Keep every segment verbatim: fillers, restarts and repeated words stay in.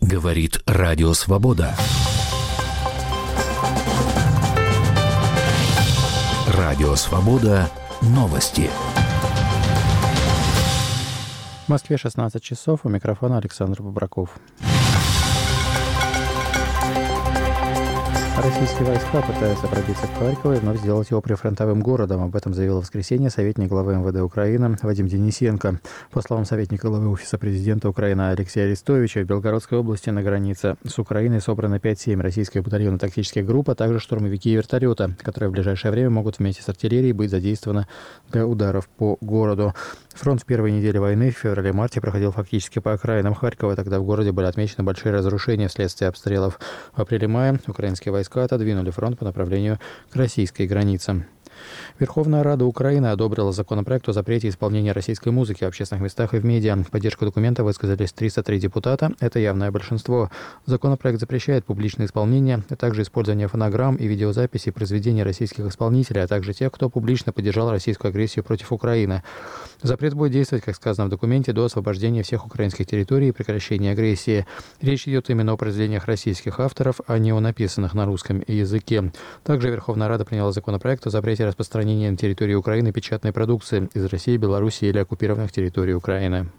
Говорит Радио Свобода. Радио Свобода. Новости. В Москве шестнадцать часов. У микрофона Александр Бобраков. Российские войска пытаются пробиться к Харькову и вновь сделать его прифронтовым городом. Об этом заявил в воскресенье советник главы эм вэ дэ Украины Вадим Денисенко. По словам советника главы Офиса президента Украины Алексея Арестовича, в Белгородской области на границе с Украиной собрано пять-семь российских батальонов тактических групп, а также штурмовики и вертолета, которые в ближайшее время могут вместе с артиллерией быть задействованы для ударов по городу. Фронт в первой неделе войны в феврале-марте проходил фактически по окраинам Харькова. Тогда в городе были отмечены большие разрушения вследствие обстрелов. В апреле-мае украинские войска отодвинули фронт по направлению к российской границе. Верховная Рада Украины одобрила законопроект о запрете исполнения российской музыки в общественных местах и в медиа. В поддержку документа высказались триста три депутата. Это явное большинство. Законопроект запрещает публичное исполнение, а также использование фонограмм и видеозаписей произведений российских исполнителей, а также тех, кто публично поддержал российскую агрессию против Украины. Запрет будет действовать, как сказано в документе, до освобождения всех украинских территорий и прекращения агрессии. Речь идет именно о произведениях российских авторов, а не о написанных на русском языке. Также Верховная Рада приняла законопроект о запрете распространения на территории Украины печатной продукции из России, Беларуси или оккупированных территорий Украины.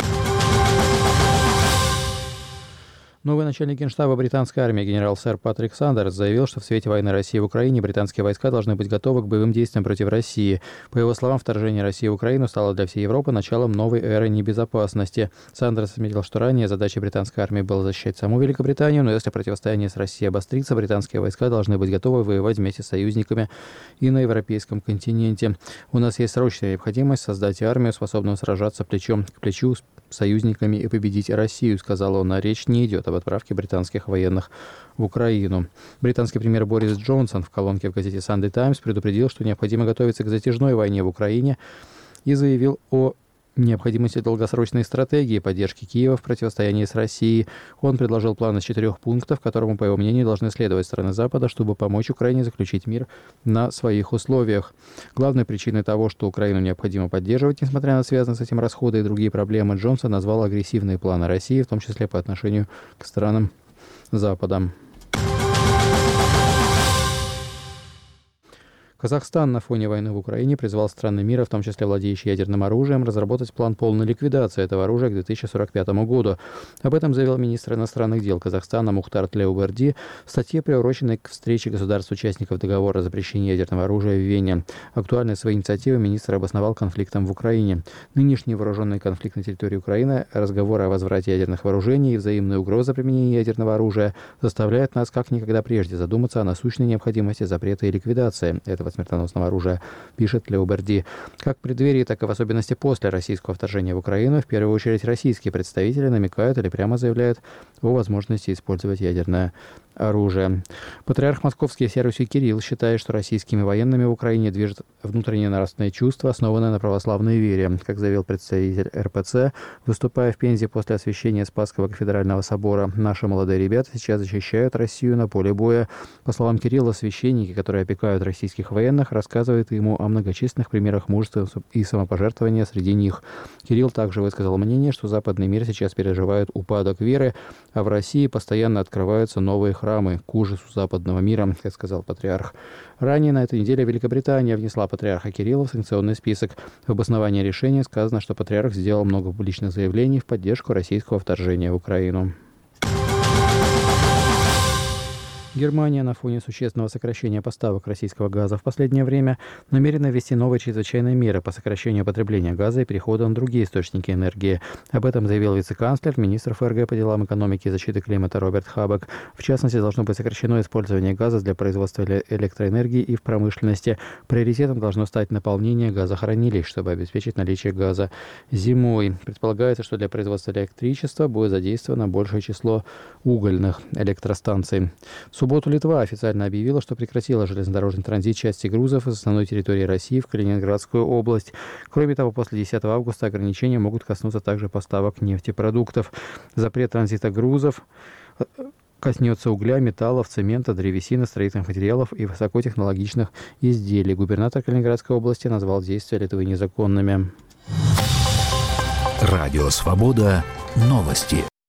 Новый начальник Генштаба британской армии генерал сэр Патрик Сандерс заявил, что в свете войны России в Украине британские войска должны быть готовы к боевым действиям против России. По его словам, вторжение России в Украину стало для всей Европы началом новой эры небезопасности. Сандерс отметил, что ранее задачей британской армии было защищать саму Великобританию, но если противостояние с Россией обострится, британские войска должны быть готовы воевать вместе с союзниками и на европейском континенте. У нас есть срочная необходимость создать армию, способную сражаться плечом к плечу с союзниками и победить Россию, сказал он. А речь не идет об отправке британских военных в Украину. Британский премьер Борис Джонсон в колонке в газете Sunday Times предупредил, что необходимо готовиться к затяжной войне в Украине и заявил о необходимости долгосрочной стратегии поддержки Киева в противостоянии с Россией. Он предложил план из четырех пунктов, которому, по его мнению, должны следовать страны Запада, чтобы помочь Украине заключить мир на своих условиях. Главной причиной того, что Украину необходимо поддерживать, несмотря на связанные с этим расходы и другие проблемы, Джонсон назвал агрессивные планы России, в том числе по отношению к странам Запада. Казахстан на фоне войны в Украине призвал страны мира, в том числе владеющие ядерным оружием, разработать план полной ликвидации этого оружия к две тысячи сорок пятому году. Об этом заявил министр иностранных дел Казахстана Мухтар Тлеуберди в статье, приуроченной к встрече государств-участников договора о запрещении ядерного оружия в Вене. Актуальной своей инициативы министр обосновал конфликтом в Украине. Нынешний вооруженный конфликт на территории Украины, разговоры о возврате ядерных вооружений и взаимная угроза применения ядерного оружия заставляют нас как никогда прежде задуматься о насущной необходимости запрета и ликвидации этого смертоносного оружия, пишет Леуберди. Как в преддверии, так и в особенности после российского вторжения в Украину, в первую очередь российские представители намекают или прямо заявляют о возможности использовать ядерное оружие. Патриарх Московский всея Руси Кирилл считает, что российскими военными в Украине движет внутреннее нравственное чувство, основанное на православной вере. Как заявил представитель эр пэ цэ, выступая в Пензе после освящения Спасского кафедрального собора, наши молодые ребята сейчас защищают Россию на поле боя. По словам Кирилла, священники, которые опекают российских военных, рассказывают ему о многочисленных примерах мужества и самопожертвования среди них. Кирилл также высказал мнение, что западный мир сейчас переживает упадок веры, а в России постоянно открываются новые храмы к ужасу западного мира, как сказал патриарх. Ранее на этой неделе Великобритания внесла патриарха Кирилла в санкционный список. В обосновании решения сказано, что патриарх сделал много публичных заявлений в поддержку российского вторжения в Украину. Германия на фоне существенного сокращения поставок российского газа в последнее время намерена ввести новые чрезвычайные меры по сокращению потребления газа и переходу на другие источники энергии. Об этом заявил вице-канцлер, министр эф эр гэ по делам экономики и защиты климата Роберт Хабек. В частности, должно быть сокращено использование газа для производства электроэнергии и в промышленности. Приоритетом должно стать наполнение газохранилищ, чтобы обеспечить наличие газа зимой. Предполагается, что для производства электричества будет задействовано большее число угольных электростанций. В субботу Литва официально объявила, что прекратила железнодорожный транзит части грузов из основной территории России в Калининградскую область. Кроме того, после десятого августа ограничения могут коснуться также поставок нефтепродуктов. Запрет транзита грузов коснется угля, металлов, цемента, древесины, строительных материалов и высокотехнологичных изделий. Губернатор Калининградской области назвал действия Литвы незаконными. Радио Свобода. Новости.